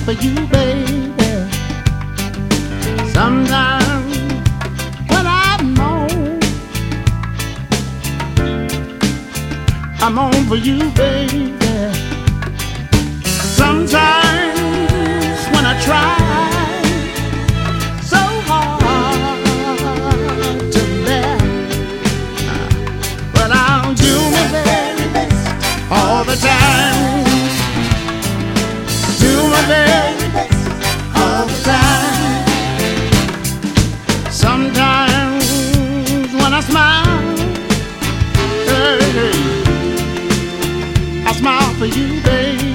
for you, baby. Sometimes when I'm on for you, baby. Sometimes when I try so hard to bear, but I'll do my very best all the time. Do my very best all the time. Sometimes when I smile, hey, I smile for you, baby.